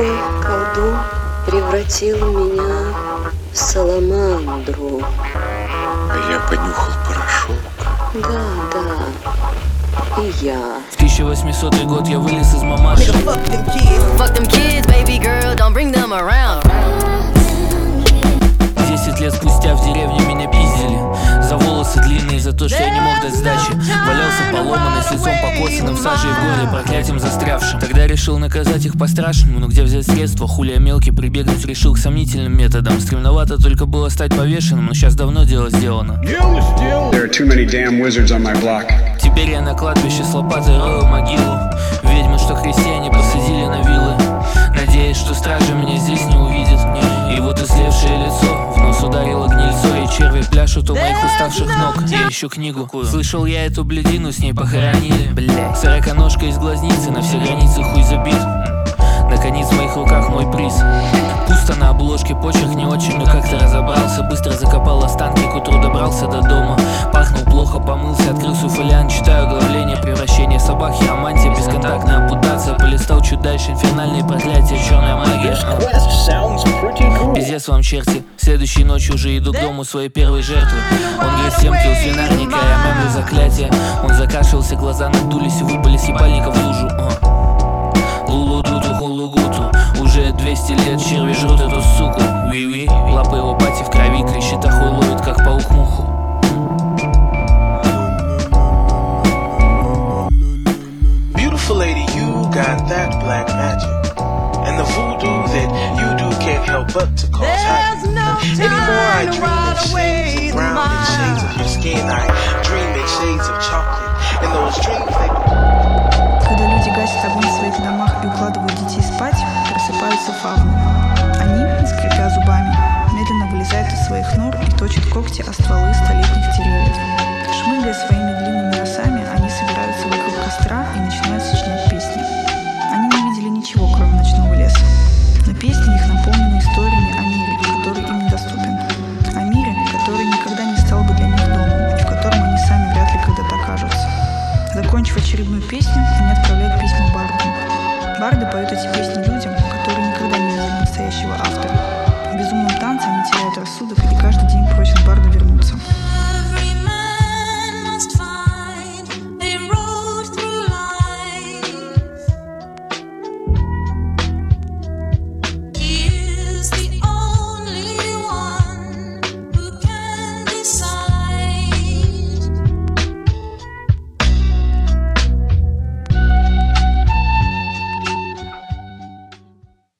Белый колдун превратил меня в саламандру. А я понюхал порошок. Да, и я. В 1800 год я вылез из мамаши. Fuck them kids, baby girl, don't bring them around. 10 лет спустя в деревне меня пиздили за волосы длинные, за то, что я не мог дать сдачи. Валялся поломанный, с лицом покоцанным, в саже и в горе проклятием застрявшим. Тогда решил наказать их по-страшному, но где взять средства? Хули я мелкий, прибегнуть решил к сомнительным методам. Стремновато только было стать повешенным, но сейчас давно дело сделано. There are too many damn wizards on my block. Теперь я на кладбище с лопатой рою могилу. Ведьмы, что крестьяне посадили на вилы, надеясь, что стража меня здесь не увидит. И вот ислевшее лицо, в нос ударило гнильцо, и черви пляшут у моих уставших ног. Я ищу книгу, слышал я эту блядину, с ней похоронили. Блядь, сороконожка из глазницы, на все границы хуй забит. Наконец в моих руках мой приз. Пусто на обложке, почерк не очень, но как-то разобрался. Быстро закопал останки, к утру добрался до дома. Пахнул плохо, помылся, открыл свой фолиант. Читаю оглавление, превращение собак, хиромантия, бесконтактная ампутация. Полистал чуть дальше, инфернальные проклятия, черная магия. Пиздец вам, черти. Следующей ночью уже иду к дому своей первой жертвы. Он говорит, семки у свинарника, я мямлю заклятие. Он закашлялся, глаза надулись и выпали с ебальника в лужу. Лулу-дуту, хулу-гуту. Уже 200 лет черви жрут эту суку. Ви-ви. Лапы его пати в крови, кричит, а хуй ловит, как паук муху. Beautiful lady, you got that black magic. And the voodoo that you do can't help but to cause havoc. Anymore I dream in shades of brown and shades of your skin. I dream in shades of chocolate. And those dreams they... Когда люди гасят огонь в своих домах и укладывают детей спать, просыпаются фавны. Они, скрипя зубами, медленно вылезают из своих нор и точат когти о стволы столетних деревьев. Шмыгая своими длинными носами, они собираются вокруг костра и начинают сочинять песни. Они не видели ничего, кроме ночного леса. Но песни их наполнены историями о мире, который им недоступен. О мире, который никогда не стал бы для них домом, и в котором они сами вряд ли когда-то окажутся. Закончив очередную песню, они отправляют письма бардам. Барды поют эти песни людям, которые никогда не видели настоящего автора. В безумном танце они теряют рассудок и